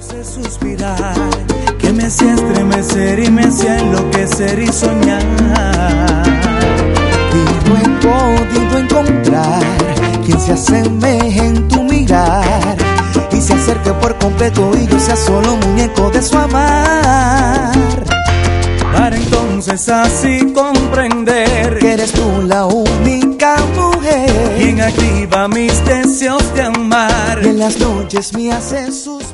hace suspirar, que me hacía estremecer y me hacía enloquecer y soñar. Y no he podido encontrar quien se asemeje en tu mirar y se acerque por completo y yo sea solo muñeco de su amar. Para entonces así comprender que eres tú la única mujer quien activa mis deseos de amar y en las noches me hace sus